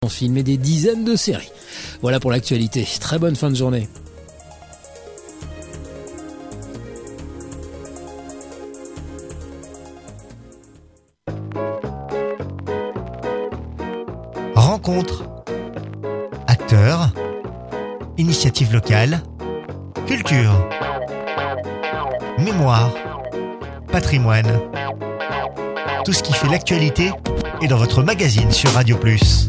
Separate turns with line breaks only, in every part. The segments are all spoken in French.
films et des dizaines de séries. Voilà pour l'actualité. Très bonne fin de journée.
Rencontres, acteurs, initiatives locales, culture, mémoire, patrimoine. Tout ce qui fait l'actualité est dans votre magazine sur Radio Plus.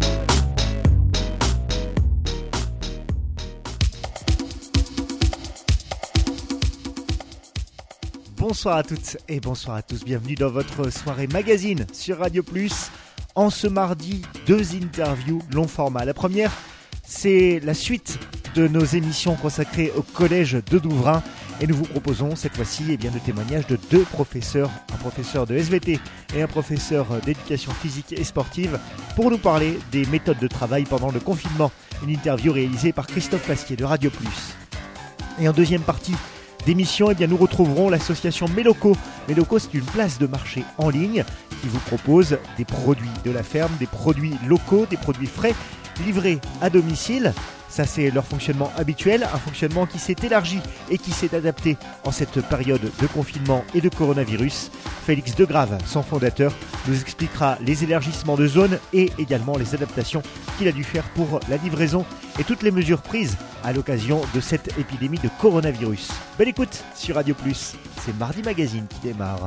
Bonsoir à toutes et bonsoir à tous. Bienvenue dans votre soirée magazine sur Radio Plus. En ce mardi, 2 interviews long format. La première, c'est la suite de nos émissions consacrées au collège de Douvrin. Et nous vous proposons cette fois-ci le témoignage de 2 professeurs, un professeur de SVT et un professeur d'éducation physique et sportive, pour nous parler des méthodes de travail pendant le confinement. Une interview réalisée par Christophe Pasquier de Radio Plus. Et en deuxième partie d'émission, nous retrouverons l'association Méloco. Méloco, c'est une place de marché en ligne qui vous propose des produits de la ferme, des produits locaux, des produits frais, livrés à domicile. Ça, c'est leur fonctionnement habituel, un fonctionnement qui s'est élargi et qui s'est adapté en cette période de confinement et de coronavirus. Félix Degrave, son fondateur, nous expliquera les élargissements de zones et également les adaptations qu'il a dû faire pour la livraison et toutes les mesures prises à l'occasion de cette épidémie de coronavirus. Belle écoute sur Radio Plus, c'est Mardi Magazine qui démarre.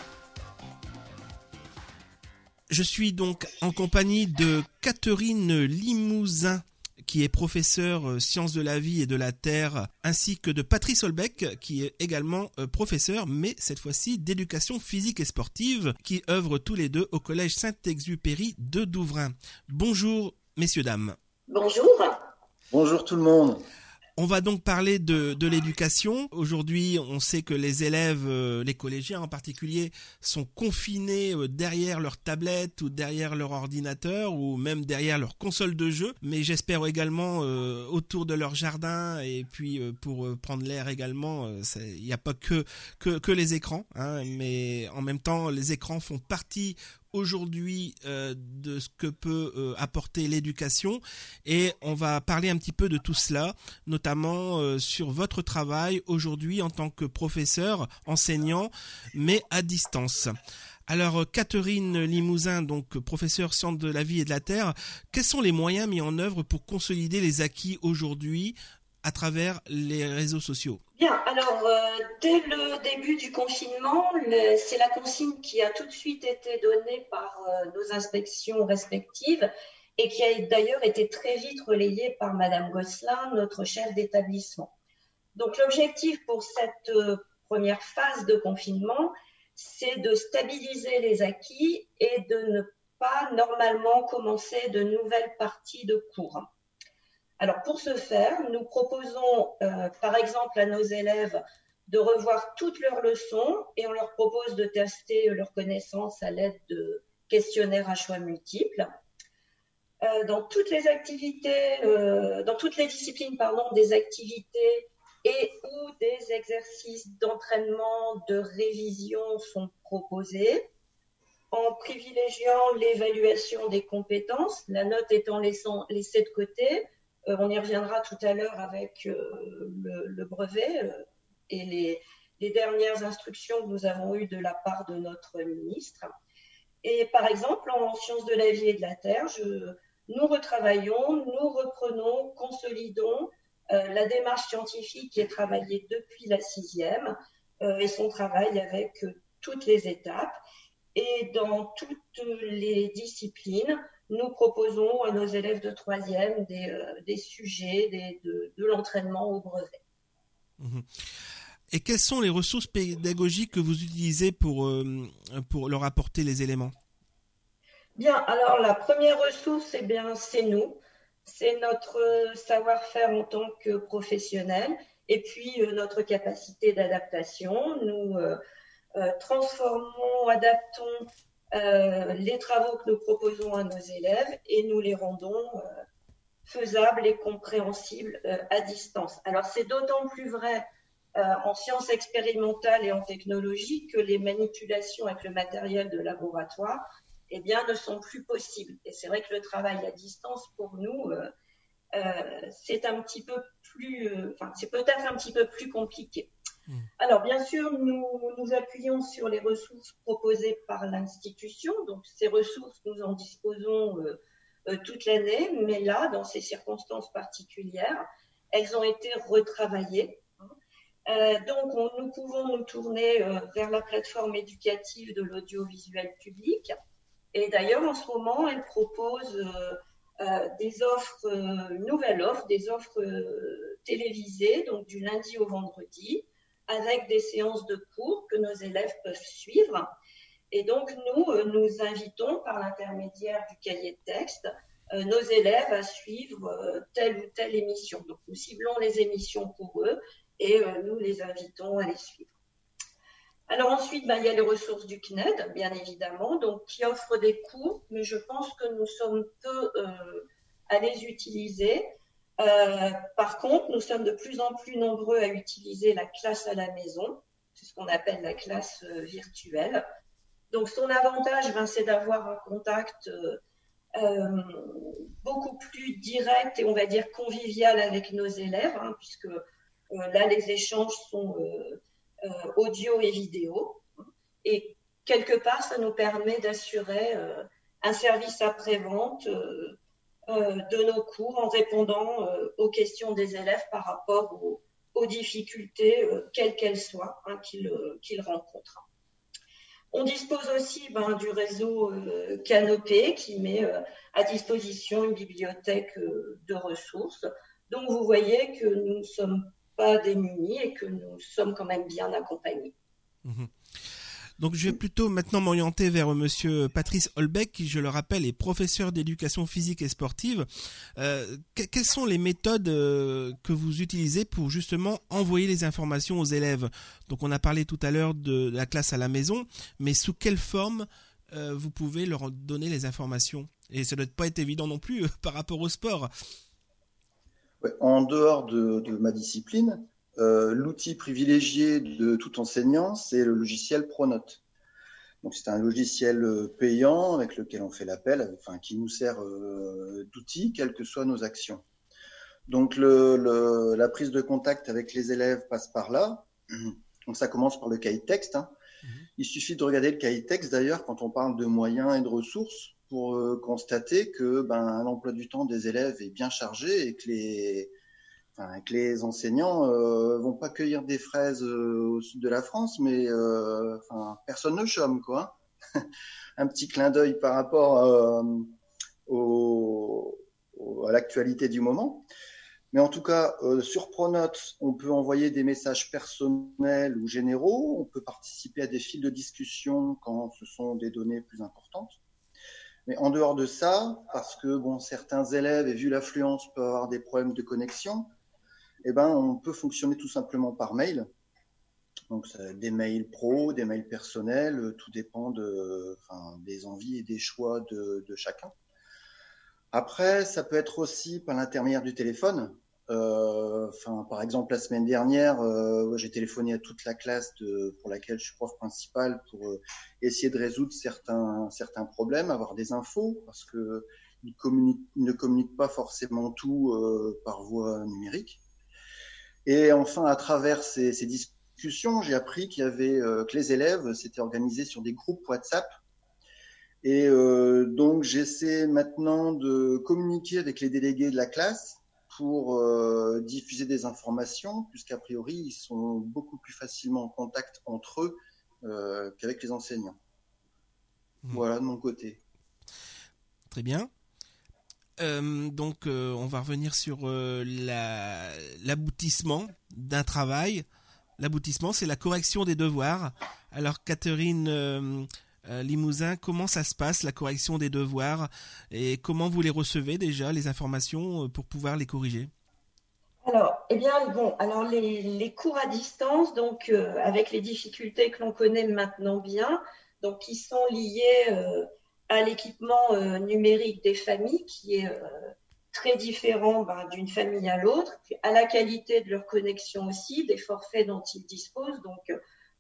Je suis donc en compagnie de Catherine Limousin, qui est professeur sciences de la vie et de la terre, ainsi que de Patrice Holbeck, qui est également professeur, mais cette fois-ci d'éducation physique et sportive, qui œuvrent tous les deux au collège Saint-Exupéry de Douvrin. Bonjour, messieurs, dames.
Bonjour.
Bonjour tout le monde.
On va donc parler de l'éducation. Aujourd'hui, on sait que les élèves, les collégiens en particulier, sont confinés derrière leur tablette ou derrière leur ordinateur ou même derrière leur console de jeu. Mais j'espère également autour de leur jardin et puis pour prendre l'air également. Il n'y a pas que les écrans, hein, mais en même temps, les écrans font partie aujourd'hui de ce que peut apporter l'éducation, et on va parler un petit peu de tout cela, notamment sur votre travail aujourd'hui en tant que professeur, enseignant, mais à distance. Alors Catherine Limousin, donc professeure sciences de la vie et de la terre, quels sont les moyens mis en œuvre pour consolider les acquis aujourd'hui à travers les réseaux sociaux?
Bien, alors dès le début du confinement, c'est la consigne qui a tout de suite été donnée par nos inspections respectives et qui a d'ailleurs été très vite relayée par Madame Gosselin, notre chef d'établissement. Donc l'objectif pour cette première phase de confinement, c'est de stabiliser les acquis et de ne pas normalement commencer de nouvelles parties de cours. Alors pour ce faire, nous proposons par exemple à nos élèves de revoir toutes leurs leçons et on leur propose de tester leurs connaissances à l'aide de questionnaires à choix multiples. Dans toutes les activités, dans toutes les disciplines, des activités et ou des exercices d'entraînement, de révision sont proposés en privilégiant l'évaluation des compétences, la note étant laissée de côté. On y reviendra tout à l'heure avec le brevet et les dernières instructions que nous avons eues de la part de notre ministre. Et par exemple, en sciences de la vie et de la terre, nous retravaillons, nous reprenons, consolidons la démarche scientifique qui est travaillée depuis la 6e et son travail avec toutes les étapes. Et dans toutes les disciplines, nous proposons à nos élèves de 3e des sujets de l'entraînement au brevet.
Et quelles sont les ressources pédagogiques que vous utilisez pour leur apporter les éléments?
Bien, alors la première ressource, c'est nous. C'est notre savoir-faire en tant que professionnel et puis notre capacité d'adaptation. Nous transformons, adaptons les travaux que nous proposons à nos élèves et nous les rendons faisables et compréhensibles à distance. Alors c'est d'autant plus vrai en sciences expérimentales et en technologie que les manipulations avec le matériel de laboratoire eh bien, ne sont plus possibles. Et c'est vrai que le travail à distance, pour nous, c'est un petit peu plus, c'est peut-être un petit peu plus compliqué. Alors, bien sûr, nous appuyons sur les ressources proposées par l'institution. Donc, ces ressources, nous en disposons toute l'année, mais là, dans ces circonstances particulières, elles ont été retravaillées. Donc, nous pouvons nous tourner vers la plateforme éducative de l'audiovisuel public. Et d'ailleurs, en ce moment, elle propose des offres, une nouvelle offre, des offres télévisées, donc du lundi au vendredi, avec des séances de cours que nos élèves peuvent suivre. Et donc, nous invitons par l'intermédiaire du cahier de texte nos élèves à suivre telle ou telle émission. Donc, nous ciblons les émissions pour eux et nous les invitons à les suivre. Alors ensuite, il y a les ressources du CNED, bien évidemment, donc qui offrent des cours, mais je pense que nous sommes peu à les utiliser. Par contre, nous sommes de plus en plus nombreux à utiliser la classe à la maison, c'est ce qu'on appelle la classe virtuelle. Donc son avantage, c'est d'avoir un contact beaucoup plus direct et on va dire convivial avec nos élèves, puisque là les échanges sont audio et vidéo. Et quelque part, ça nous permet d'assurer un service après-vente de nos cours en répondant aux questions des élèves par rapport aux difficultés, quelles qu'elles soient, qu'ils rencontrent. On dispose aussi du réseau Canopé qui met à disposition une bibliothèque de ressources. Donc, vous voyez que nous ne sommes pas démunis et que nous sommes quand même bien accompagnés.
Donc je vais plutôt maintenant m'orienter vers monsieur Patrice Holbeck, qui, je le rappelle, est professeur d'éducation physique et sportive. Quelles sont les méthodes que vous utilisez pour justement envoyer les informations aux élèves? Donc on a parlé tout à l'heure de la classe à la maison, mais sous quelle forme vous pouvez leur donner les informations? Et ça ne doit pas être évident non plus par rapport au sport.
Ouais, en dehors de ma discipline, l'outil privilégié de tout enseignant, c'est le logiciel Pronote. Donc c'est un logiciel payant avec lequel on fait l'appel, qui nous sert d'outil, quelles que soient nos actions. Donc la prise de contact avec les élèves passe par là. Donc ça commence par le cahier de texte. Il suffit de regarder le cahier de texte d'ailleurs quand on parle de moyens et de ressources pour constater que l'emploi du temps des élèves est bien chargé et que les enseignants vont pas cueillir des fraises au sud de la France, mais personne ne chôme, quoi. Un petit clin d'œil par rapport à l'actualité du moment. Mais en tout cas, sur Pronote, on peut envoyer des messages personnels ou généraux, on peut participer à des fils de discussion quand ce sont des données plus importantes. Mais en dehors de ça, parce que certains élèves, et vu l'affluence, peuvent avoir des problèmes de connexion, on peut fonctionner tout simplement par mail. Donc des mails pro, des mails personnels, tout dépend des envies et des choix de chacun. Après, ça peut être aussi par l'intermédiaire du téléphone. Par exemple, la semaine dernière, j'ai téléphoné à toute la classe pour laquelle je suis prof principal pour essayer de résoudre certains problèmes, avoir des infos, parce que ils ne communiquent pas forcément tout par voie numérique. Et enfin, à travers ces discussions, j'ai appris que les élèves s'étaient organisés sur des groupes WhatsApp. Et donc, j'essaie maintenant de communiquer avec les délégués de la classe pour diffuser des informations, puisqu'a priori, ils sont beaucoup plus facilement en contact entre eux qu'avec les enseignants. Voilà de mon côté.
Très bien. Donc, on va revenir sur l'aboutissement d'un travail. L'aboutissement, c'est la correction des devoirs. Alors, Catherine Limousin, comment ça se passe, la correction des devoirs, et comment vous les recevez déjà, les informations, pour pouvoir les corriger?
Alors, les cours à distance, donc avec les difficultés que l'on connaît maintenant bien, donc qui sont liées à l'équipement numérique des familles, qui est très différent d'une famille à l'autre, à la qualité de leur connexion aussi, des forfaits dont ils disposent. Donc,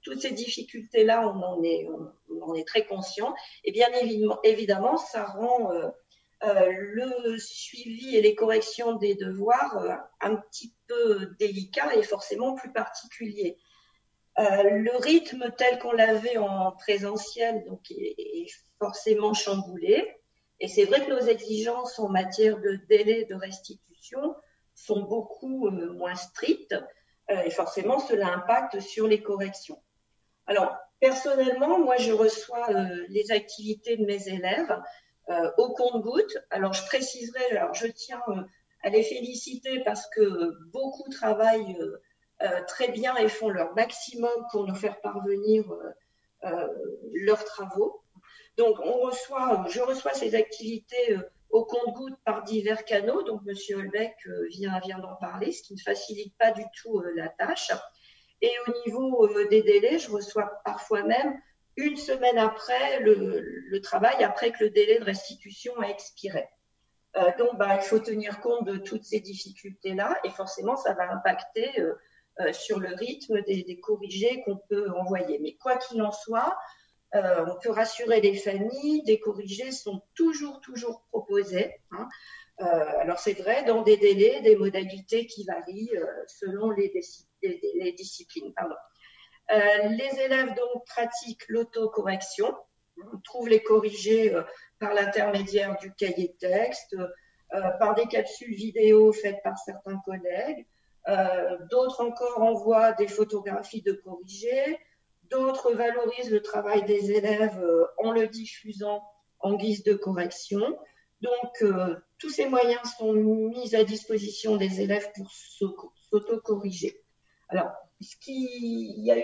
toutes ces difficultés-là, on en est très conscient. Et bien évidemment, ça rend le suivi et les corrections des devoirs un petit peu délicats et forcément plus particuliers. Le rythme tel qu'on l'avait en présentiel donc, est forcément chamboulé. Et c'est vrai que nos exigences en matière de délai de restitution sont beaucoup moins strictes. Et forcément, cela impacte sur les corrections. Alors, personnellement, moi, je reçois les activités de mes élèves au compte-gouttes. Alors, je préciserai, je tiens à les féliciter parce que beaucoup travaillent très bien et font leur maximum pour nous faire parvenir leurs travaux. Donc, je reçois ces activités au compte-gouttes par divers canaux. Donc, M. Holbeck vient d'en parler, ce qui ne facilite pas du tout la tâche. Et au niveau des délais, je reçois parfois même une semaine après le travail, après que le délai de restitution a expiré. Donc, il faut tenir compte de toutes ces difficultés-là et forcément, ça va impacter sur le rythme des corrigés qu'on peut envoyer. Mais quoi qu'il en soit, on peut rassurer les familles, des corrigés sont toujours proposés. Alors c'est vrai, dans des délais, des modalités qui varient selon les disciplines. Les élèves donc pratiquent l'autocorrection. On trouve les corrigés par l'intermédiaire du cahier de texte, par des capsules vidéo faites par certains collègues. D'autres encore envoient des photographies de corrigés. D'autres valorisent le travail des élèves en le diffusant en guise de correction. Donc, tous ces moyens sont mis à disposition des élèves pour s'auto-corriger. Alors, il y a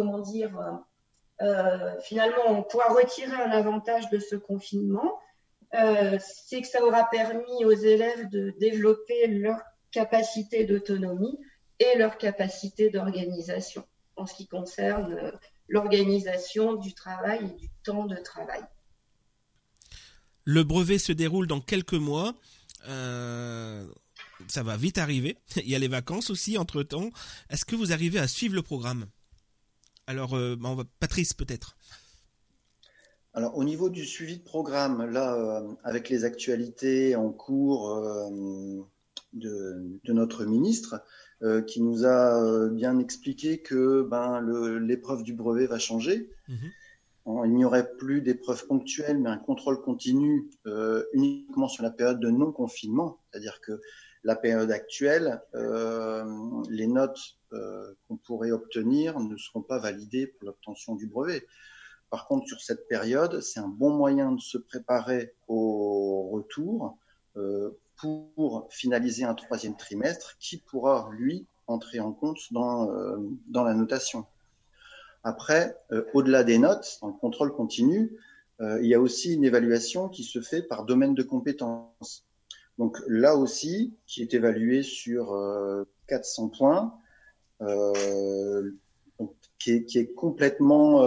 finalement, on pourra retirer un avantage de ce confinement, c'est que ça aura permis aux élèves de développer leur capacité d'autonomie et leur capacité d'organisation en ce qui concerne l'organisation du travail et du temps de travail.
Le brevet se déroule dans quelques mois. Ça va vite arriver. Il y a les vacances aussi entre-temps. Est-ce que vous arrivez à suivre le programme ? Alors, Patrice peut-être.
Alors, au niveau du suivi de programme, là, avec les actualités en cours de notre ministre, qui nous a bien expliqué que l'épreuve du brevet va changer. Il n'y aurait plus d'épreuves ponctuelles, mais un contrôle continu uniquement sur la période de non-confinement. C'est-à-dire que la période actuelle, les notes qu'on pourrait obtenir ne seront pas validées pour l'obtention du brevet. Par contre, sur cette période, c'est un bon moyen de se préparer au retour pour finaliser un 3e trimestre qui pourra, lui, entrer en compte dans la notation. Après, au-delà des notes, dans le contrôle continu, il y a aussi une évaluation qui se fait par domaine de compétences. Donc là aussi, qui est évalué sur 400 points, qui est complètement,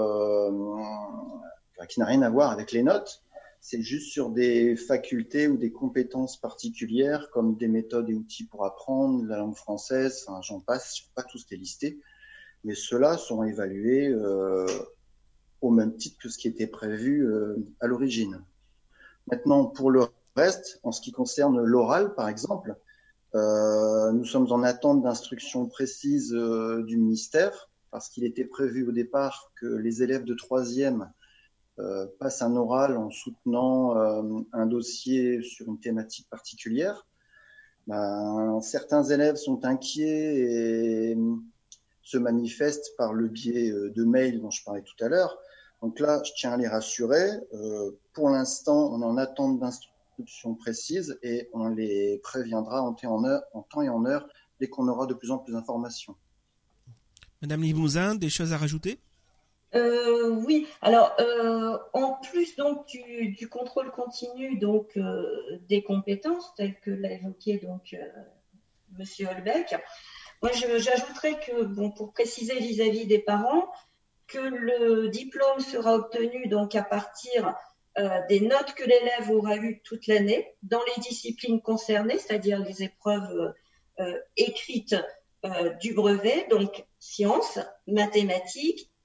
qui n'a rien à voir avec les notes. C'est juste sur des facultés ou des compétences particulières, comme des méthodes et outils pour apprendre, la langue française, j'en passe, je ne sais pas tout ce qui est listé. Mais ceux-là sont évalués au même titre que ce qui était prévu à l'origine. Maintenant, pour le reste, en ce qui concerne l'oral, par exemple, nous sommes en attente d'instructions précises du ministère, parce qu'il était prévu au départ que les élèves de 3e passent un oral en soutenant un dossier sur une thématique particulière. Certains élèves sont inquiets et se manifestent par le biais de mails dont je parlais tout à l'heure. Donc là, je tiens à les rassurer. Pour l'instant, on est en attente d'instructions précises et on les préviendra en temps et en heure dès qu'on aura de plus en plus d'informations.
Madame Limousin, des choses à rajouter ?
Oui, alors en plus donc du contrôle continu donc des compétences telles que l'a évoqué donc Monsieur Holbeck, moi j'ajouterais que pour préciser vis-à-vis des parents que le diplôme sera obtenu donc à partir des notes que l'élève aura eues toute l'année dans les disciplines concernées, c'est-à-dire les épreuves écrites du brevet, donc sciences, mathématiques,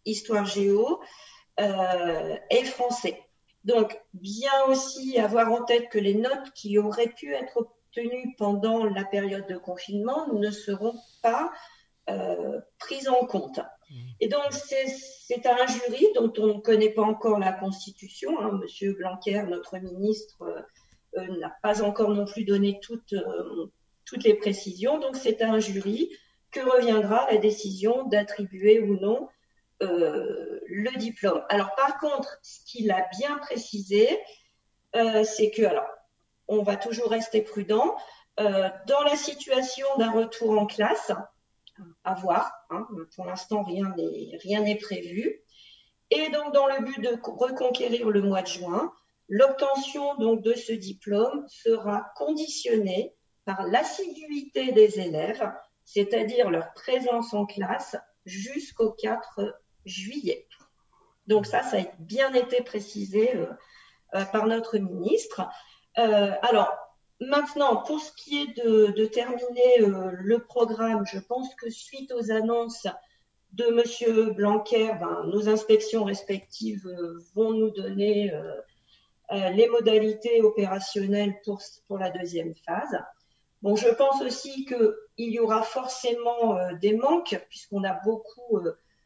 histoire géo et français. Donc, bien aussi avoir en tête que les notes qui auraient pu être obtenues pendant la période de confinement ne seront pas prises en compte. Et donc, c'est à un jury dont on ne connaît pas encore la constitution. Monsieur Blanquer, notre ministre, n'a pas encore non plus donné toutes les précisions. Donc, c'est à un jury que reviendra la décision d'attribuer ou non le diplôme. Alors, par contre, ce qu'il a bien précisé, c'est que, alors, on va toujours rester prudent. Dans la situation d'un retour en classe, à voir, pour l'instant, rien n'est prévu. Et donc, dans le but de reconquérir le mois de juin, l'obtention donc de ce diplôme sera conditionnée par l'assiduité des élèves, c'est-à-dire leur présence en classe jusqu'au 4 juillet. Donc ça a bien été précisé par notre ministre. Alors, maintenant, pour ce qui est de terminer le programme, je pense que suite aux annonces de M. Blanquer, nos inspections respectives vont nous donner les modalités opérationnelles pour la deuxième phase. Bon, je pense aussi qu'il y aura forcément des manques, puisqu'on a beaucoup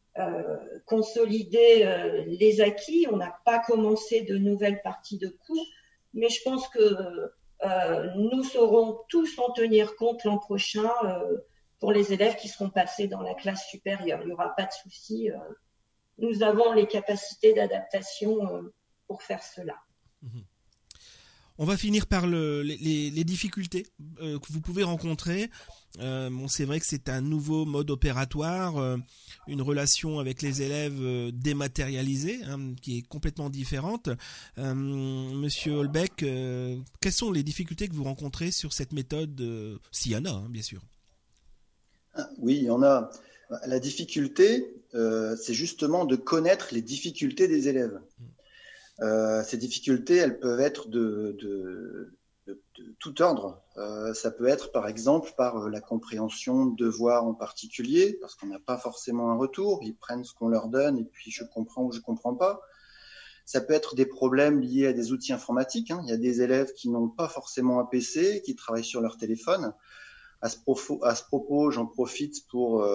consolidé les acquis. On n'a pas commencé de nouvelles parties de cours, mais je pense que nous saurons tous en tenir compte l'an prochain pour les élèves qui seront passés dans la classe supérieure. Il n'y aura pas de souci. Nous avons les capacités d'adaptation pour faire cela.
On va finir par les difficultés que vous pouvez rencontrer. C'est vrai que c'est un nouveau mode opératoire, une relation avec les élèves dématérialisée, qui est complètement différente. Monsieur Holbeck, quelles sont les difficultés que vous rencontrez sur cette méthode, s'il y en a, bien sûr?
Oui, il y en a. La difficulté, c'est justement de connaître les difficultés des élèves. Ces difficultés, elles peuvent être de tout ordre. Ça peut être, par exemple, par la compréhension de devoirs en particulier, parce qu'on n'a pas forcément un retour. Ils prennent ce qu'on leur donne et puis je comprends ou je comprends pas. Ça peut être des problèmes liés à des outils informatiques. Il y a des élèves qui n'ont pas forcément un PC, qui travaillent sur leur téléphone. À ce propos, j'en profite pour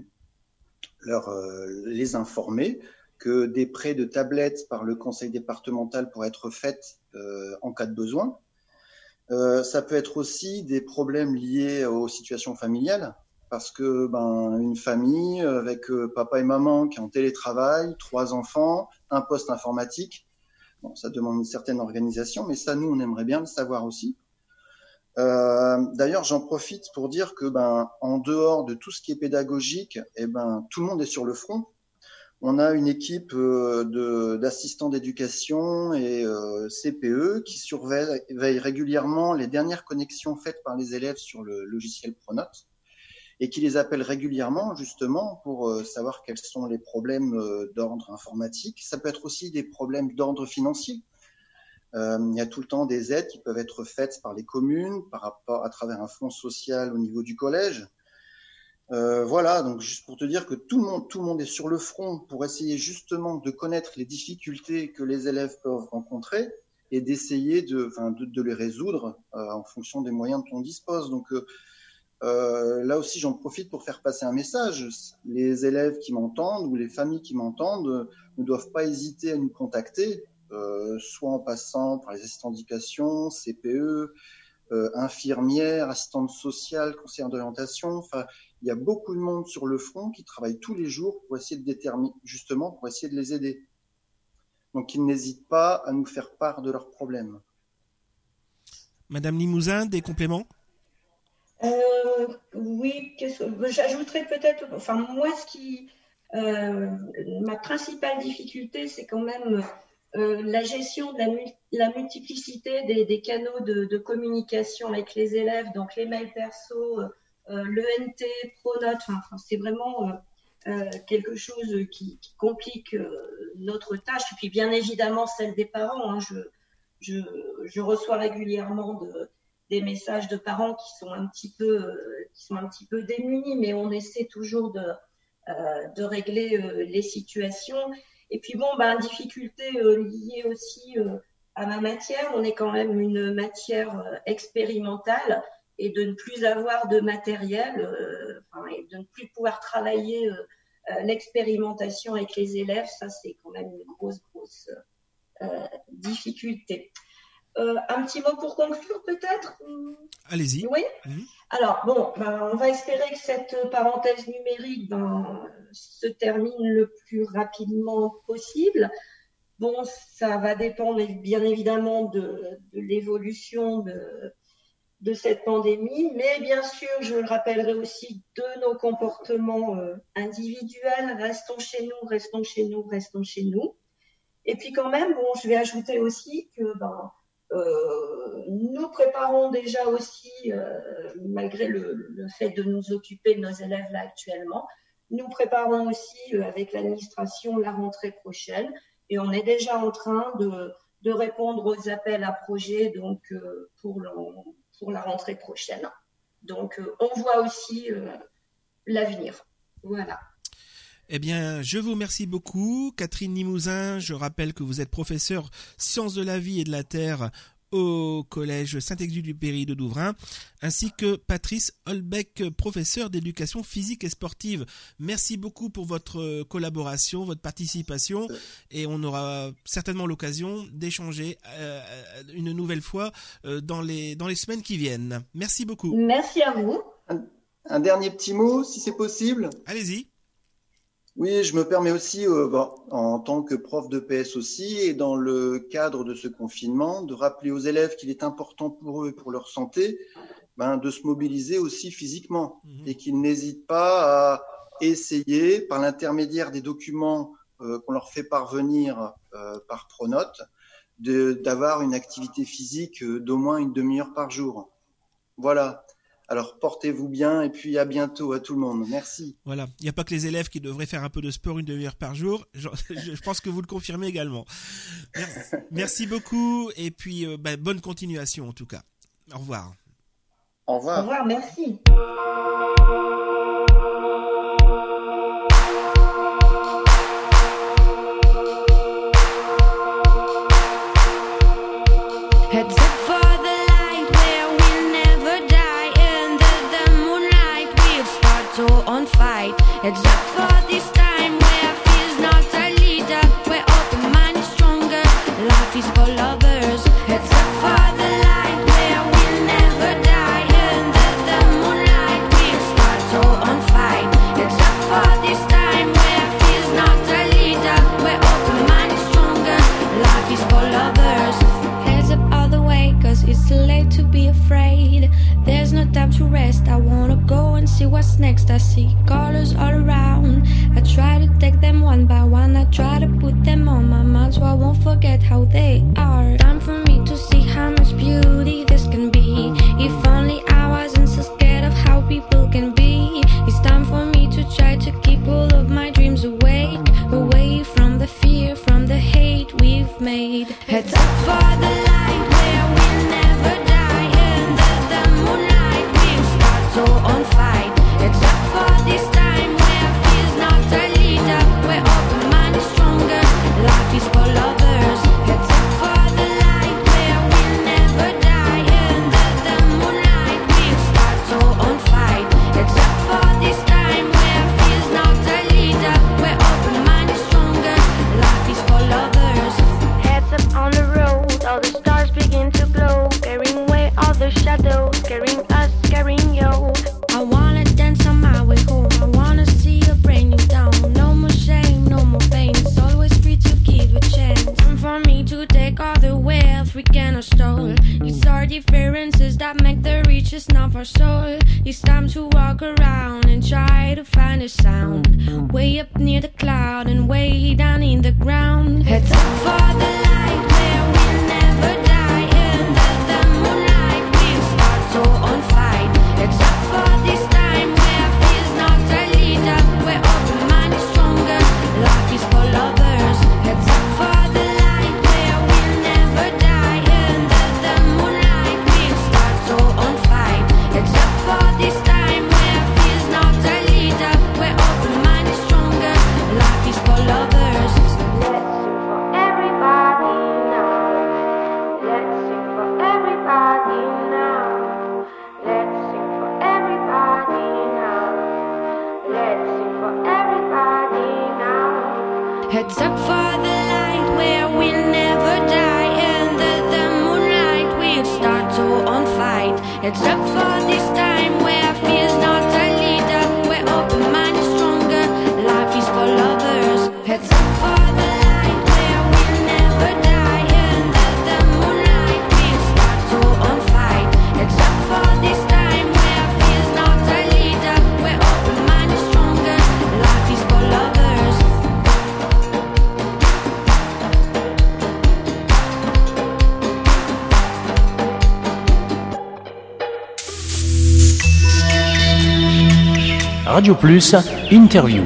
les informer que des prêts de tablettes par le conseil départemental pourraient être faits en cas de besoin. Ça peut être aussi des problèmes liés aux situations familiales, parce que une famille avec papa et maman qui est en télétravail, 3 enfants, un poste informatique, ça demande une certaine organisation, mais ça, nous, on aimerait bien le savoir aussi. D'ailleurs, j'en profite pour dire que en dehors de tout ce qui est pédagogique, tout le monde est sur le front. On a une équipe d'assistants d'éducation et CPE qui surveillent régulièrement les dernières connexions faites par les élèves sur le logiciel Pronote et qui les appellent régulièrement justement pour savoir quels sont les problèmes d'ordre informatique. Ça peut être aussi des problèmes d'ordre financier. Il y a tout le temps des aides qui peuvent être faites par les communes à travers un fonds social au niveau du collège. Voilà, donc juste pour te dire que tout le monde est sur le front pour essayer justement de connaître les difficultés que les élèves peuvent rencontrer et d'essayer de les résoudre en fonction des moyens dont on dispose. Donc là aussi, j'en profite pour faire passer un message. Les élèves qui m'entendent ou les familles qui m'entendent ne doivent pas hésiter à nous contacter, soit en passant par les assistants d'éducation, CPE, infirmières, assistantes sociales, conseillères d'orientation. Il y a beaucoup de monde sur le front qui travaille tous les jours pour essayer pour essayer de les aider. Donc, ils n'hésitent pas à nous faire part de leurs problèmes.
Madame Limousin, des compléments ?
Oui, j'ajouterais peut-être, moi, ma principale difficulté, c'est quand même la gestion de la multiplicité des canaux de communication avec les élèves, donc les mails perso, l'ENT, Pronote, c'est vraiment quelque chose qui complique notre tâche. Et puis bien évidemment celle des parents. Je reçois régulièrement des messages de parents qui sont un petit peu démunis, mais on essaie toujours de régler les situations. Et puis difficulté liée aussi à ma matière. On est quand même une matière expérimentale et de ne plus avoir de matériel et de ne plus pouvoir travailler l'expérimentation avec les élèves, ça c'est quand même une grosse difficulté. Un petit mot pour conclure peut-être ?
Allez-y.
Oui. Alors on va espérer que cette parenthèse numérique se termine le plus rapidement possible. Ça va dépendre bien évidemment de l'évolution de cette pandémie, mais bien sûr, je le rappellerai aussi, de nos comportements individuels. Restons chez nous. Et puis quand même, je vais ajouter aussi que nous préparons déjà aussi, malgré le fait de nous occuper de nos élèves là actuellement, nous préparons aussi avec l'administration la rentrée prochaine et on est déjà en train de répondre aux appels à projets pour la rentrée prochaine. Donc on voit aussi l'avenir. Voilà.
Eh bien, je vous remercie beaucoup. Catherine Limousin, je rappelle que vous êtes professeure sciences de la vie et de la terre au collège Saint-Exupéry de Douvrin, ainsi que Patrice Holbeck, professeur d'éducation physique et sportive. Merci beaucoup pour votre collaboration, votre participation, et on aura certainement l'occasion d'échanger une nouvelle fois dans les semaines qui viennent. Merci beaucoup.
Merci à vous.
Un dernier petit mot, si c'est possible.
Allez-y.
Oui, je me permets aussi, en tant que prof de PS aussi, et dans le cadre de ce confinement, de rappeler aux élèves qu'il est important pour eux et pour leur santé, de se mobiliser aussi physiquement, et qu'ils n'hésitent pas à essayer, par l'intermédiaire des documents qu'on leur fait parvenir par Pronote, d'avoir une activité physique d'au moins une demi-heure par jour. Voilà. Alors, portez-vous bien et puis à bientôt à tout le monde. Merci.
Voilà. Il n'y a pas que les élèves qui devraient faire un peu de sport une demi-heure par jour. Je pense que vous le confirmez également. Merci beaucoup et puis bonne continuation en tout cas. Au revoir.
Au revoir.
Au revoir, merci.
Except for this time where fear's not a leader, where open mind is stronger, life is for lovers. Except for the light where we'll never die, under the moonlight we'll start to on fight. Except for this time where fear's not a leader, where open mind is stronger, life is for lovers. Heads up all the way, cause it's too late to be afraid. There's no time to rest, I wanna go and see what's next. I see colors all around, I try to take them one by one, I try to put them on my mind so I won't forget how they are. Time for me to see how much beauty this can be. If only I wasn't so scared of how people can be. It's time for me to try to keep all of my dreams awake, away from the fear, from the hate we've made. Heads up for the light where we'll never die, under the moonlight we'll start to on fight. Except for this time where fear's not a leader, where open mind is stronger, life is for lovers. Heads up for the light where we'll never die, under the moonlight we'll start to on fight. Except for this time where fear's not a leader, where open mind is stronger, life is for lovers. Heads up on the road, all the stars begin to glow, carrying away all the shadows, carrying us, carrying you. I wanna dance on my way home, I wanna see a brand new town. No more shame, no more pain, it's always free to give a chance. Time for me to take all the wealth we cannot stole. It's our differences that make the richest of our soul. It's time to walk around and try to find a sound, way up near the cloud and way down in the ground. Heads up for the light where we'll never die, under the moonlight we'll start to on fight. Except for this time where fear's not a leader, where open mind is stronger, life is for lovers. Heads up for the light where we'll never die, under the moonlight we'll start to on fight. Except for this time where fear's not a leader, where open mind is Heads up for the light where we'll never die. Under the moonlight we'll start to on fight. Heads up for this time where fear's not a leader, where open mind is stronger, life is for lovers. Heads up for the light where we'll never die. Under the moonlight we'll start to on fight. Heads up for this time where fear's not a leader, where open mind is stronger, life is for lovers.
Radio Plus, interview.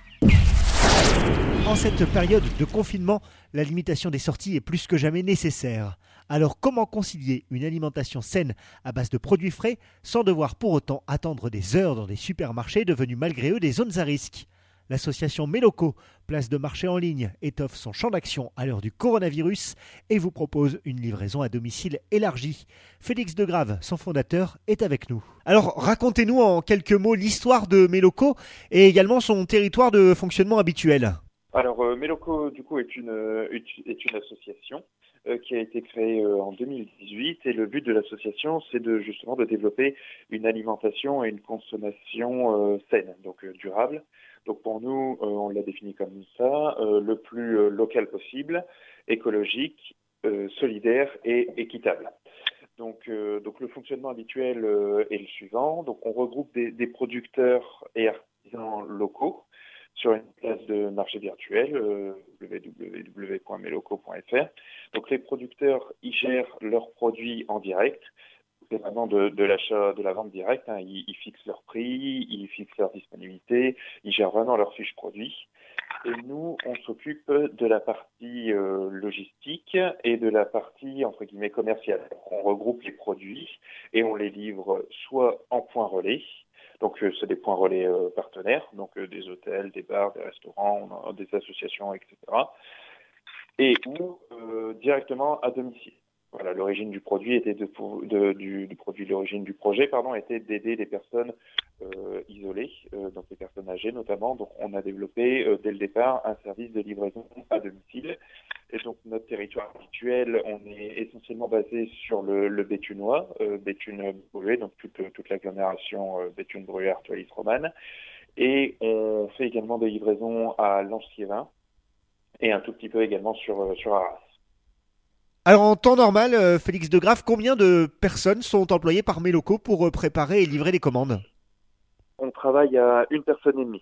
En cette période de confinement, la limitation des sorties est plus que jamais nécessaire. Alors comment concilier une alimentation saine à base de produits frais sans devoir pour autant attendre des heures dans des supermarchés devenus malgré eux des zones à risque ? L'association Meloco, place de marché en ligne, étoffe son champ d'action à l'heure du coronavirus et vous propose une livraison à domicile élargie. Félix Degrave, son fondateur, est avec nous. Alors racontez-nous en quelques mots l'histoire de Meloco et également son territoire de fonctionnement habituel.
Alors Meloco du coup est une association qui a été créée en 2018 et le but de l'association c'est justement de développer une alimentation et une consommation saine, donc durable. Donc pour nous, on l'a défini comme ça, le plus local possible, écologique, solidaire et équitable. Donc le fonctionnement habituel est le suivant. Donc on regroupe des producteurs et artisans locaux sur une place de marché virtuel, www.meloco.fr. Donc les producteurs, ils gèrent leurs produits en direct. C'est vraiment de l'achat, de la vente directe. Ils fixent leur prix, ils fixent leur disponibilité, ils gèrent vraiment leurs fiches produits. Et nous, on s'occupe de la partie logistique et de la partie, entre guillemets, commerciale. On regroupe les produits et on les livre soit en points relais, donc c'est des points relais partenaires, donc des hôtels, des bars, des restaurants, on a des associations, etc. Et ou directement à domicile. Voilà, l'origine du produit était l'origine du projet, était d'aider les personnes isolées, donc les personnes âgées notamment. Donc, on a développé dès le départ un service de livraison à domicile. Et donc, notre territoire habituel, on est essentiellement basé sur le Béthunois, Béthune-Bruay, donc toute l'agglomération Béthune-Bruay, Artois, Romane. Et on fait également des livraisons à Lange-Siévin et un tout petit peu également sur Arras.
Alors en temps normal, Félix Degrave, combien de personnes sont employées par Meloco pour préparer et livrer les commandes ?
On travaille à une personne et demie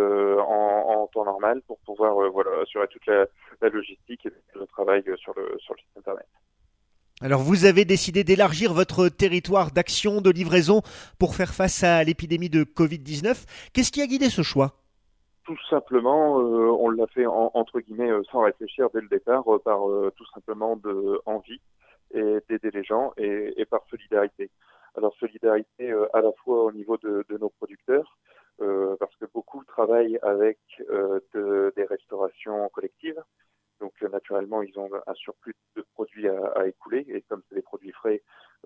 en temps normal pour pouvoir assurer toute la logistique et le travail sur le site internet.
Alors vous avez décidé d'élargir votre territoire d'action, de livraison pour faire face à l'épidémie de Covid-19. Qu'est-ce qui a guidé ce choix ?
Tout simplement, on l'a fait entre guillemets sans réfléchir dès le départ, par tout simplement envie et d'aider les gens et par solidarité. Alors solidarité à la fois au niveau de nos producteurs, parce que beaucoup travaillent avec des restaurations collectives. Donc naturellement, ils ont un surplus de produits à écouler et comme c'est des produits frais,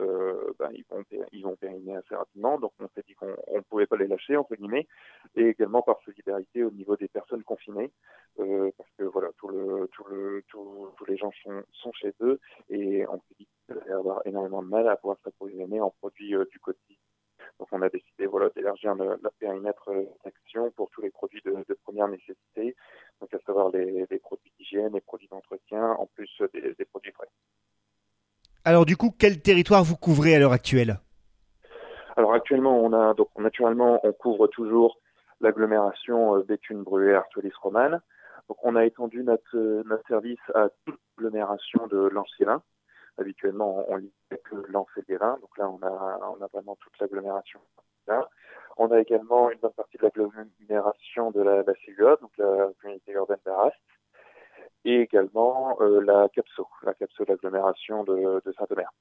ils vont périner assez rapidement. Donc on s'est dit qu'on ne pouvait pas les lâcher entre guillemets, et également par solidarité au niveau des personnes confinées, parce que voilà, tous les gens sont chez eux et on s'est dit qu'ils allaient avoir énormément de mal à pouvoir s'approvisionner en produits du quotidien. Donc on a décidé d'élargir la périmètre d'action pour tous les produits de première nécessité, donc à savoir les produits d'hygiène, les produits d'entretien, en plus des produits frais.
Alors du coup, quel territoire vous couvrez à l'heure actuelle ?
Alors actuellement, on couvre toujours l'agglomération Béthune-Bruay, Artois-Romane. Donc on a étendu notre service à toute l'agglomération de Lange-Siévin. Habituellement, on lit que Lens et Liévin. Donc là, on a vraiment toute l'agglomération. Là. On a également une bonne partie de l'agglomération de la CUA, donc la communauté urbaine d'Arras, et également la CAPSO, l'agglomération de Saint-Omer.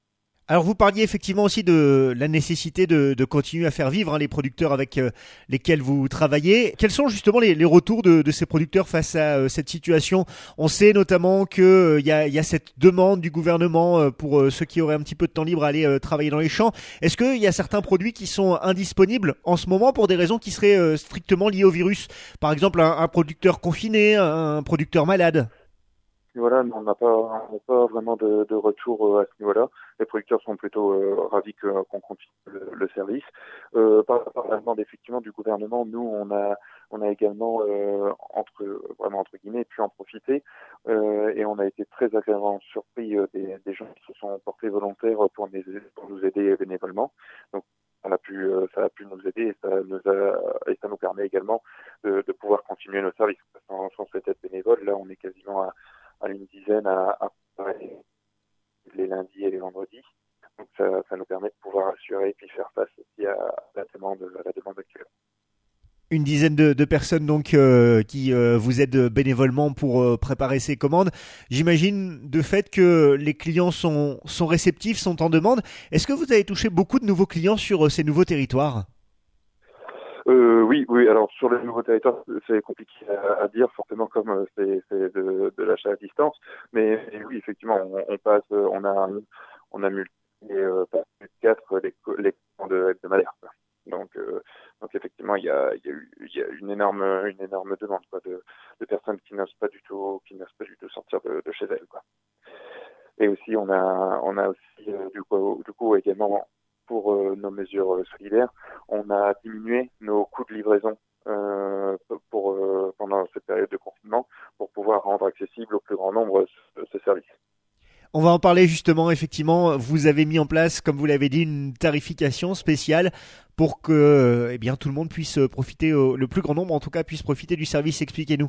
Alors vous parliez effectivement aussi de la nécessité de continuer à faire vivre les producteurs avec lesquels vous travaillez. Quels sont justement les retours de ces producteurs face à cette situation? On sait notamment que il y a cette demande du gouvernement pour ceux qui auraient un petit peu de temps libre à aller travailler dans les champs. Est-ce qu'il y a certains produits qui sont indisponibles en ce moment pour des raisons qui seraient strictement liées au virus? Par exemple, un producteur confiné, un producteur malade?
Voilà, on n'a pas vraiment de retour à ce niveau-là. Les producteurs sont plutôt ravis qu'on continue le service. Par la demande effectivement du gouvernement, nous on a également entre guillemets pu en profiter et on a été très agréablement surpris des gens qui se sont portés volontaires pour nous aider bénévolement. Donc ça a pu nous aider et ça nous permet également de pouvoir continuer nos services. Sans cette aide bénévole, là on est quasiment à une dizaine à préparer les lundis et les vendredis. Donc ça nous permet de pouvoir assurer et puis faire face aussi à la demande actuelle.
Une dizaine de personnes donc qui vous aident bénévolement pour préparer ces commandes. J'imagine de fait que les clients sont réceptifs, sont en demande. Est-ce que vous avez touché beaucoup de nouveaux clients sur ces nouveaux territoires ?
Oui. Alors sur les nouveaux territoires, c'est compliqué à dire, forcément comme c'est de l'achat à distance. Mais oui, effectivement, on a multiplié par plus de 4 les commandes hebdomadaires. Donc effectivement, il y a une énorme demande de personnes qui n'osent pas du tout sortir de chez elles, quoi. Et aussi on a aussi du coup également pour nos mesures solidaires, on a diminué nos coûts de livraison pendant cette période de confinement pour pouvoir rendre accessible au plus grand nombre ce service.
On va en parler justement, effectivement, vous avez mis en place, comme vous l'avez dit, une tarification spéciale pour que tout le monde puisse profiter, le plus grand nombre en tout cas puisse profiter du service. Expliquez-nous.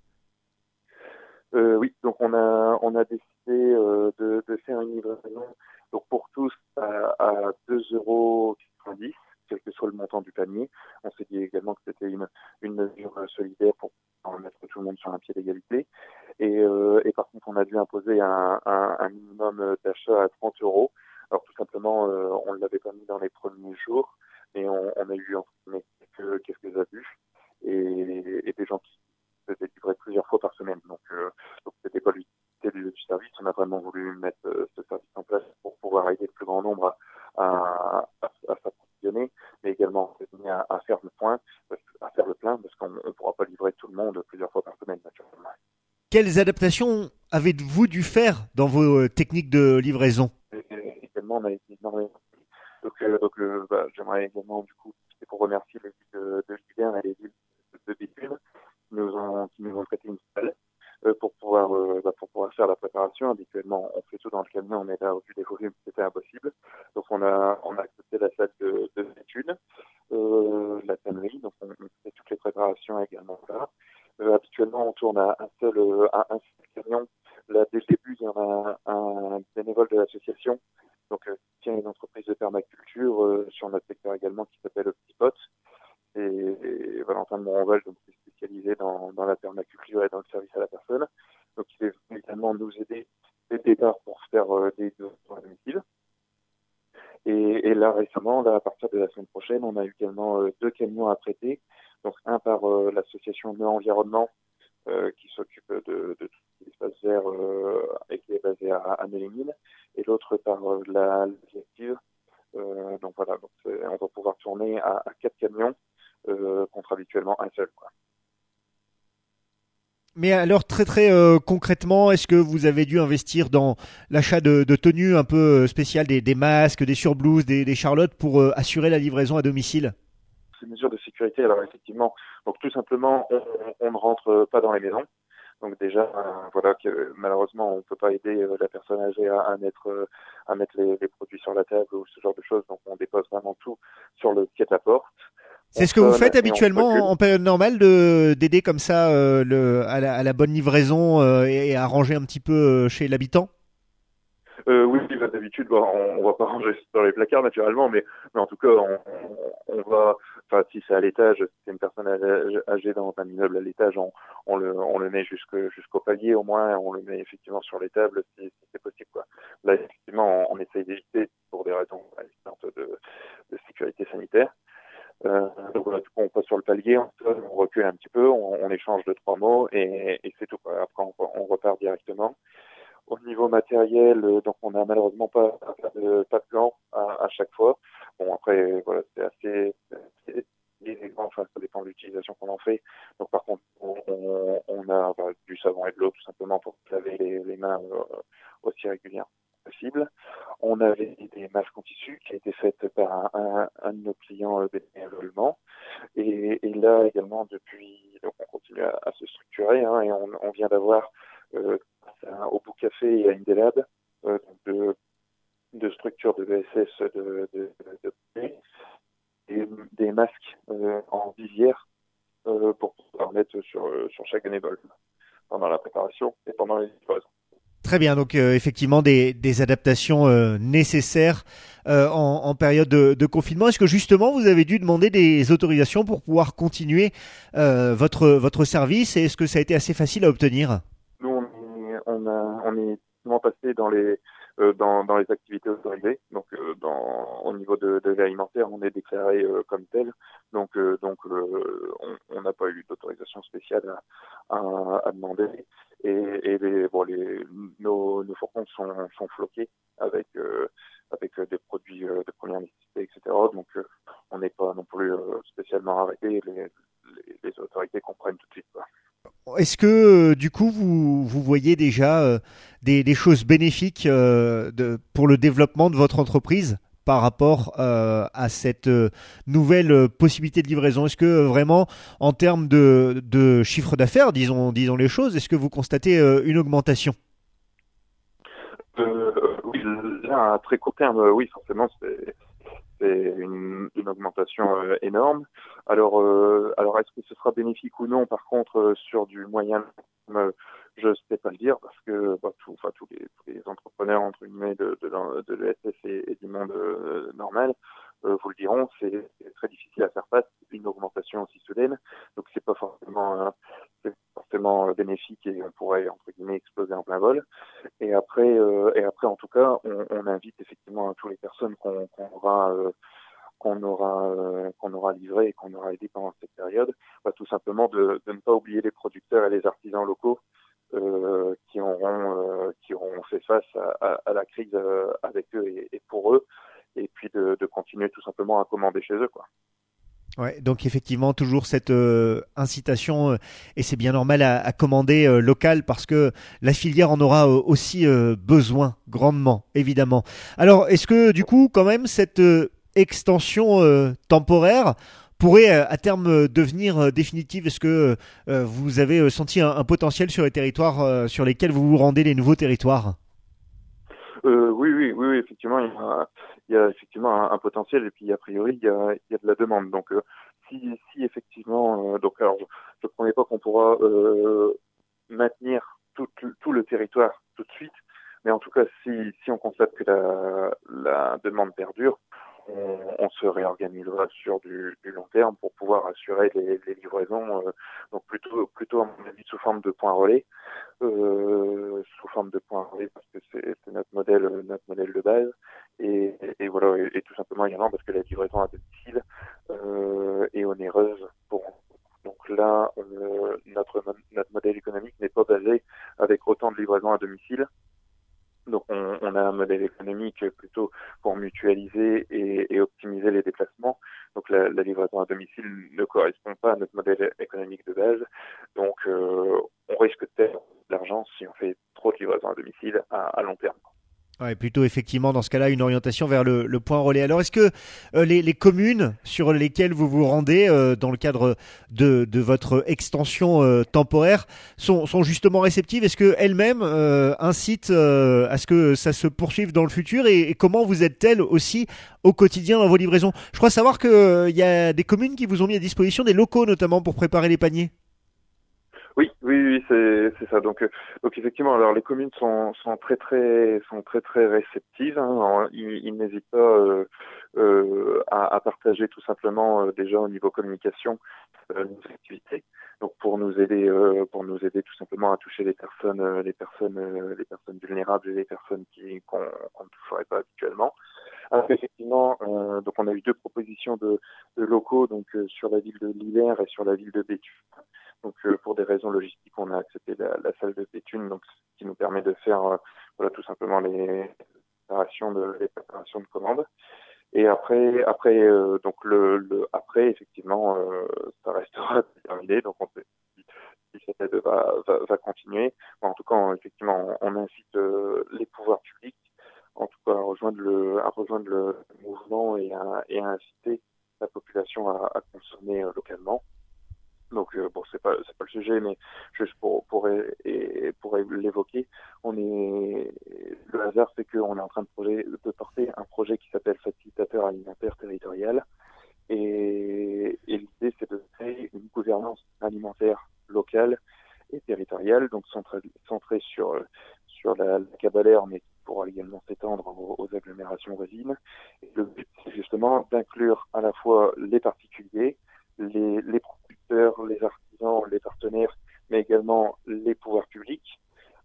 Oui, donc on a décidé de faire une livraison donc pour tous à 2,90 €, quel que soit le montant du panier. On s'est dit également que c'était une mesure solidaire pour mettre tout le monde sur un pied d'égalité. Et par contre, on a dû imposer un minimum d'achat à 30 €. Alors tout simplement, on ne l'avait pas mis dans les premiers jours, mais on a eu quelques abus et des gens qui faisaient livrer plusieurs fois par semaine. Donc c'était pas l'utilité du service. On a vraiment voulu mettre ce service en place pour pouvoir aider le plus grand nombre à s'approvisionner, mais également à faire le plein, parce qu'on ne pourra pas livrer tout le monde plusieurs fois par semaine, naturellement.
Quelles adaptations avez-vous dû faire dans vos techniques de livraison ?
Également, on a été énormément. Donc j'aimerais également, du coup, c'est pour remercier les villes de Guyane et les villes de Béthune qui nous ont prêté une salle pour pouvoir faire la préparation. Habituellement, on fait tout dans le camion, mais là, au vu des volumes, c'était impossible. Donc, on a accepté la salle de Béthune, la tannerie. Donc, on fait toutes les préparations également là. Habituellement, on tourne à un seul camion. Là, dès le début, il y en a un bénévole de l'association, donc qui tient une entreprise de permaculture sur notre secteur également, qui s'appelle Petit Pot. Et Valentin de Moronval, donc qui est spécialisé dans la permaculture et dans le service à la personne. Donc il est venu également nous aider dès le départ pour faire des soins à domicile. Et là récemment, à partir de la semaine prochaine, on a également 2 camions à prêter. Donc un par l'association Nœud Environnement qui s'occupe de tout l'espace vert et qui est basé à Mélémine, et l'autre par la Viactive. Donc voilà, on va pouvoir tourner à 4 camions contre habituellement un seul, quoi.
Mais alors très concrètement, est-ce que vous avez dû investir dans l'achat de tenues un peu spéciales, des masques, des surblouses, des charlottes pour assurer la livraison à domicile ?
Ces mesures de sécurité, alors effectivement, donc tout simplement, on ne rentre pas dans les maisons. Donc déjà, malheureusement, on ne peut pas aider la personne âgée à mettre les produits sur la table ou ce genre de choses. Donc on dépose vraiment tout sur le pied de la porte.
C'est ce que vous faites habituellement en période normale, d'aider comme ça à la bonne livraison et à ranger un petit peu chez l'habitant ?
Oui, d'habitude, on va pas ranger dans les placards naturellement, mais en tout cas, enfin, si c'est à l'étage, si c'est une personne âgée dans un immeuble à l'étage, on le met jusqu'au palier au moins, on le met effectivement sur les tables si c'est possible, quoi. Là, effectivement, on essaye d'éviter pour des raisons de sécurité sanitaire. Donc voilà, du coup, on passe sur le palier, on recule un petit peu, on échange 2-3 mots et c'est tout, quoi. Après, on repart directement. Au niveau matériel, donc on n'a malheureusement pas de plan à chaque fois. Bon, après, voilà, c'est assez élégant, enfin, ça dépend de l'utilisation qu'on en fait. Donc par contre, on a du savon et de l'eau tout simplement pour laver les mains aussi régulièrement possible. On avait des masques en tissu qui a été faites par un de nos clients bénévolement. Et là également, depuis, donc on continue à se structurer, et on vient d'avoir au Bout Café et à Indelab de structures de VSS des masques en visière pour pouvoir mettre sur chaque bénévole pendant la préparation et pendant les livraisons.
Très bien, donc effectivement des adaptations nécessaires en période de confinement. Est-ce que justement vous avez dû demander des autorisations pour pouvoir continuer votre service, et est-ce que ça a été assez facile à obtenir?
Nous, on est vraiment passé dans les activités autorisées. Donc, au niveau de l'alimentaire, on est déclaré comme tel. Donc, on n'a pas eu d'autorisation spéciale à demander. Et nos fourgons sont floqués avec des produits de première nécessité, etc. Donc, on n'est pas non plus spécialement arrêté. Les autorités comprennent tout de suite, quoi.
Est-ce que du coup vous voyez déjà des choses bénéfiques pour le développement de votre entreprise par rapport à cette nouvelle possibilité de livraison? Est-ce que vraiment en termes de chiffre d'affaires, disons les choses, est-ce que vous constatez une augmentation?
Oui, là à très court terme, oui, forcément c'est une augmentation énorme. Alors est-ce que ce sera bénéfique ou non? Par contre, sur du moyen terme, je ne sais pas le dire, parce que tous les entrepreneurs entre guillemets de l'ESS et du monde normal vous le diront, c'est très difficile à faire face une augmentation aussi soudaine. Donc c'est pas forcément bénéfique, et on pourrait entre guillemets exploser en plein vol. Et après en tout cas, on invite effectivement à toutes les personnes qu'on aura livré et qu'on aura aidé pendant cette période, tout simplement de ne pas oublier les producteurs et les artisans locaux qui auront fait face à la crise avec eux et pour eux, et puis de continuer tout simplement à commander chez eux, quoi.
Ouais, donc effectivement toujours cette incitation, et c'est bien normal à commander local, parce que la filière en aura aussi besoin grandement, évidemment. Alors est-ce que du coup quand même cette extension temporaire pourrait à terme devenir définitive? Est-ce que vous avez senti un potentiel sur les territoires sur lesquels vous vous rendez, les nouveaux territoires?
Oui, effectivement, il y a effectivement un potentiel, et puis a priori il y a de la demande. Donc si effectivement, donc alors je ne promets pas qu'on pourra maintenir tout le territoire tout de suite, mais en tout cas si on constate que la demande perdure, on se réorganisera sur du long terme pour pouvoir assurer les livraisons, donc plutôt à mon avis sous forme de points relais, parce que c'est notre modèle de base, et voilà, et tout simplement également parce que la livraison à domicile est onéreuse pour nous. Donc là, notre modèle économique n'est pas basé avec autant de livraisons à domicile. Donc on a un modèle économique plutôt pour mutualiser et optimiser les déplacements. Donc la livraison à domicile ne correspond pas à notre modèle économique de base. Donc on risque de perdre de l'argent si on fait trop de livraison à domicile à long terme.
Ouais, plutôt effectivement dans ce cas-là une orientation vers le point relais. Alors est-ce que les communes sur lesquelles vous vous rendez dans le cadre de votre extension temporaire sont justement réceptives? Est-ce qu'elles-mêmes incitent à ce que ça se poursuive dans le futur, et comment vous aident-elles aussi au quotidien dans vos livraisons? Je crois savoir qu'il y a des communes qui vous ont mis à disposition des locaux notamment pour préparer les paniers.
Oui, c'est ça. Donc effectivement, alors les communes sont très réceptives. Hein. Ils n'hésitent pas à partager tout simplement déjà au niveau communication nos activités. Donc pour nous aider tout simplement à toucher les personnes vulnérables et les personnes qu'on ne toucherait pas habituellement. Alors effectivement, donc on a eu 2 propositions de locaux donc sur la ville de Lillers et sur la ville de Béthune. Donc pour des raisons logistiques, on a accepté la salle de Béthune, donc ce qui nous permet de faire voilà tout simplement les préparations de commandes. Et après donc après effectivement ça restera terminé, donc on sait si cette aide va continuer. Bon, en tout cas, effectivement, on incite les pouvoirs publics en tout cas à rejoindre le mouvement et à inciter la population à consommer localement. Donc bon, c'est pas le sujet, mais juste pour l'évoquer, le hasard fait qu'on est en train de porter un projet qui s'appelle Facilitateur alimentaire territorial, et l'idée c'est de créer une gouvernance alimentaire locale et territoriale, donc centrée sur la Cabalère, mais qui pourra également s'étendre aux agglomérations voisines. Et le but c'est justement d'inclure à la fois les particuliers, les producteurs, les artisans, les partenaires, mais également les pouvoirs publics,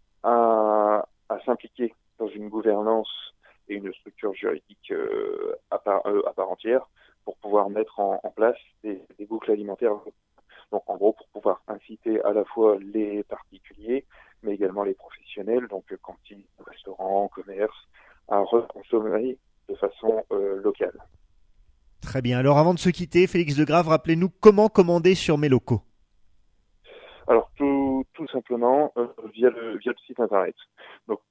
à s'impliquer dans une gouvernance et une structure juridique à part entière pour pouvoir mettre en place des boucles alimentaires. Donc en gros, pour pouvoir inciter à la fois les particuliers, mais également les professionnels, donc cantines, restaurants, commerces, à reconsommer de façon locale.
Très bien. Alors avant de se quitter, Félix Degrave, rappelez-nous comment commander sur mes locaux.
Alors tout simplement via le site internet. Donc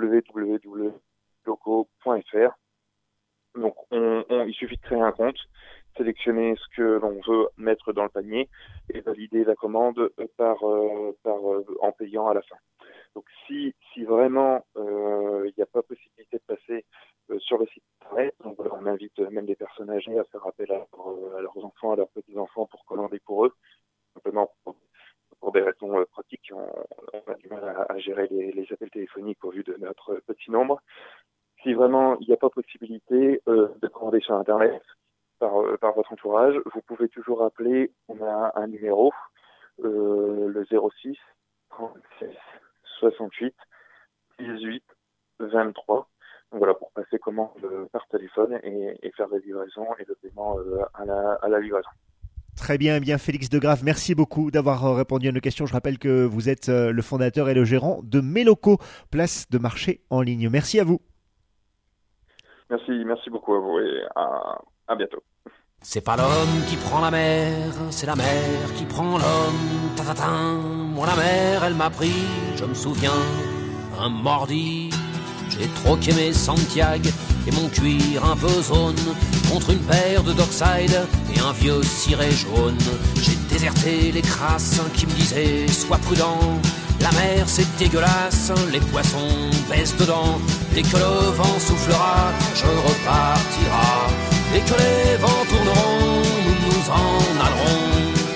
www.locaux.fr. Donc il suffit de créer un compte, sélectionner ce que l'on veut mettre dans le panier et valider la commande en payant à la fin. Donc si vraiment il n'y a pas possibilité de passer sur le site internet, donc voilà, on invite même les personnes âgées à faire appel à leurs enfants, à leurs petits-enfants pour commander pour eux, simplement pour des raisons pratiques. On a du mal à gérer les appels téléphoniques au vu de notre petit nombre. Si vraiment il n'y a pas possibilité de commander sur internet par votre entourage, vous pouvez toujours appeler. On a un numéro, le 06 36 68 18 23. Donc voilà, pour passer commande par téléphone et faire la livraison et le paiement à la livraison.
Très bien, eh bien Félix Degrave, merci beaucoup d'avoir répondu à nos questions. Je rappelle que vous êtes le fondateur et le gérant de Mes Locaux, place de marché en ligne. Merci à vous.
Merci beaucoup à vous et à bientôt.
C'est pas l'homme qui prend la mer, c'est la mer qui prend l'homme. Ta-ta-ta. Moi la mer, elle m'a pris, je me souviens, un mordi. J'ai troqué mes Santiago et mon cuir un peu zone contre une paire de Dockside et un vieux ciré jaune. J'ai déserté les crasses qui me disaient sois prudent. La mer c'est dégueulasse, les poissons baissent dedans. Dès que le vent soufflera, je repartira. Dès que les vents tourneront, nous en allerons.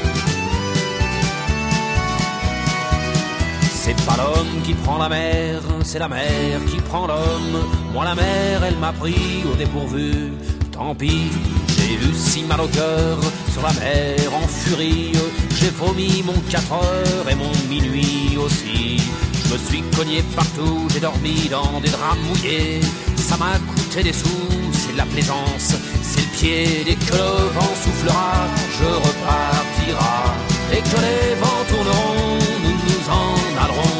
C'est pas l'homme qui prend la mer, c'est la mer qui prend l'homme. Moi la mer, elle m'a pris au dépourvu. Tant pis, j'ai eu si mal au cœur sur la mer en furie. J'ai vomi mon 4 heures et mon minuit aussi. Je me suis cogné partout, j'ai dormi dans des draps mouillés. Ça m'a coûté des sous, c'est de la plaisance, c'est le pied. Dès que le vent soufflera, je repartira. Dès que les vents tourneront, nous en allerons.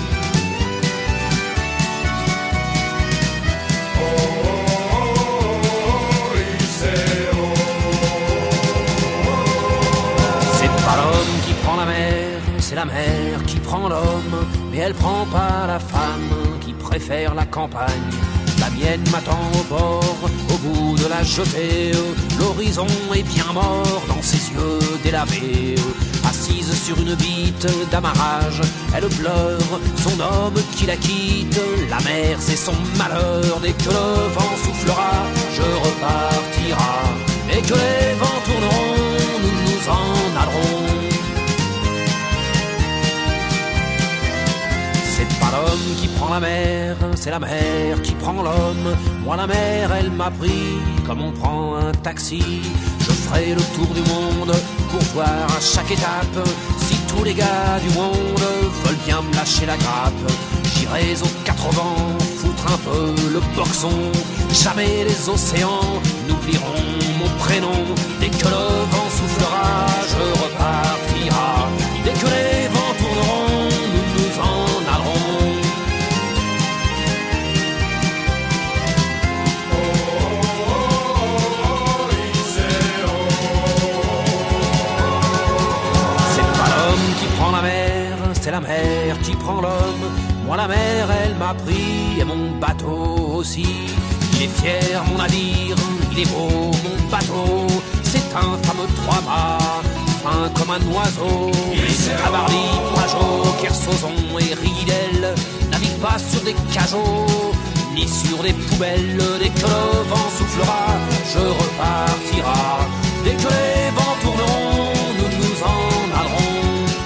C'est pas l'homme qui prend la mer, c'est la mer qui prend l'homme. Mais elle prend pas la femme qui préfère la campagne. La mienne m'attend au bord, au bout de la jetée. L'horizon est bien mort dans ses yeux délavés. Assise sur une bite d'amarrage, elle pleure son homme qui la quitte. La mer c'est son malheur, dès que le vent soufflera, je repartira. Dès que les vents tourneront, nous en allerons. qui prend la mer, c'est la mer qui prend l'homme. Moi la mer, elle m'a pris comme on prend un taxi. Je ferai le tour du monde pour voir à chaque étape si tous les gars du monde veulent bien me lâcher la grappe. J'irai aux quatre vents foutre un peu le boxon. Jamais les océans n'oublieront mon prénom. Dès que le vent soufflera, je repartira. Dès que les vents tourneront, nous nous en allerons. C'est pas l'homme qui prend la mer, c'est la mer qui prend l'homme. Moi la mer, elle m'a pris et mon bateau aussi. Il est fier mon navire, il est beau mon bateau. C'est un fameux trois-mâts, fin comme un oiseau. Les Tabarly, Pajot, Kersozon et Ridel naviguent pas sur des cajots, ni sur des poubelles. Dès que le vent soufflera, je repartira. Dès que les vents tourneront, nous nous en allerons.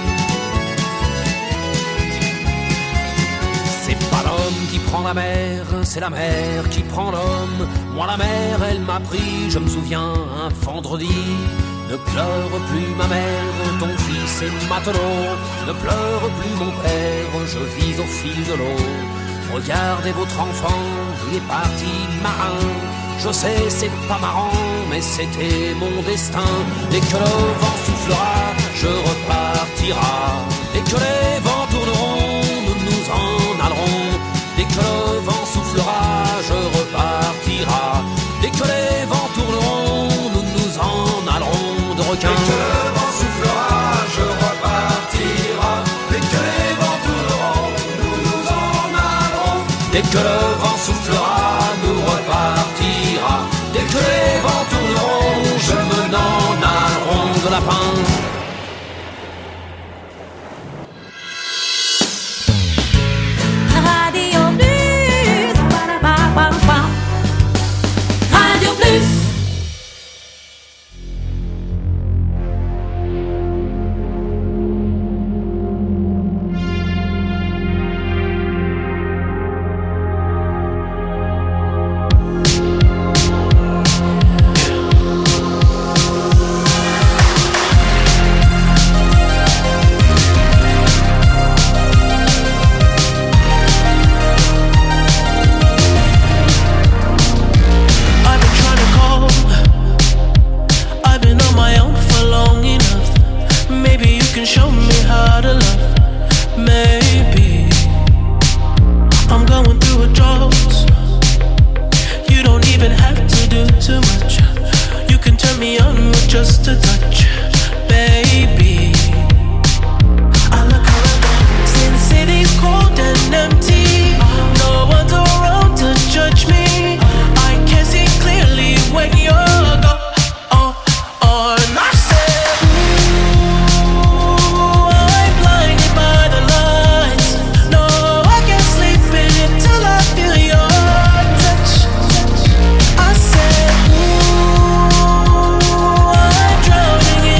C'est pas l'homme qui prend la mer, c'est la mer qui prend l'homme. Moi la mer, elle m'a pris, je me souviens, un vendredi. Ne pleure plus ma mère, ton fils est matelot. Ne pleure plus mon père, je vis au fil de l'eau. Regardez votre enfant, il est parti marin. Je sais, c'est pas marrant, mais c'était mon destin. Dès que le vent soufflera, je repartira. Dès que les vents tourneront, nous nous en allerons. Dès que le vent soufflera, je repartira. Dès que les vents tourneront, nous nous en allerons de requins.
Dès que le vent soufflera, je repartira. Dès que les vents tourneront, nous nous en allerons.
Dès que le vent soufflera, nous repartira. Dès que les vents tourneront, je me n'en allerons de lapins.
I said, ooh, I'm drowning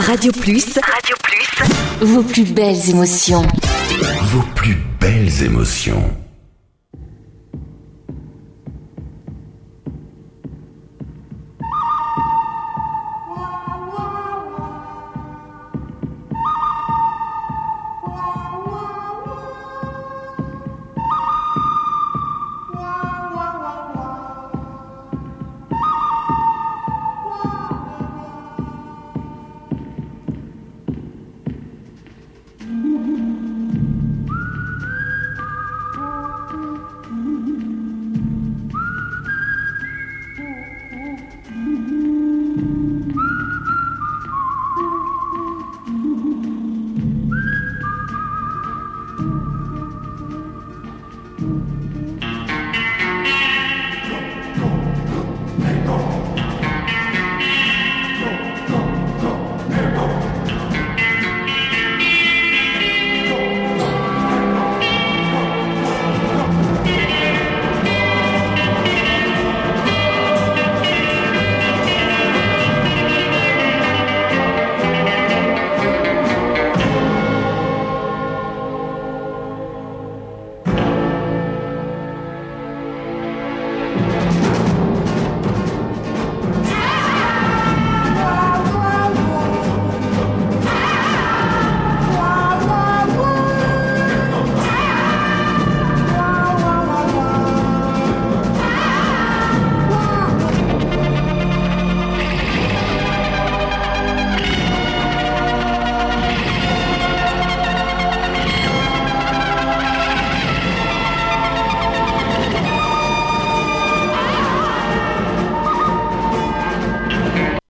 Radio Plus. Vos plus belles émotions.
Vos plus belles émotions.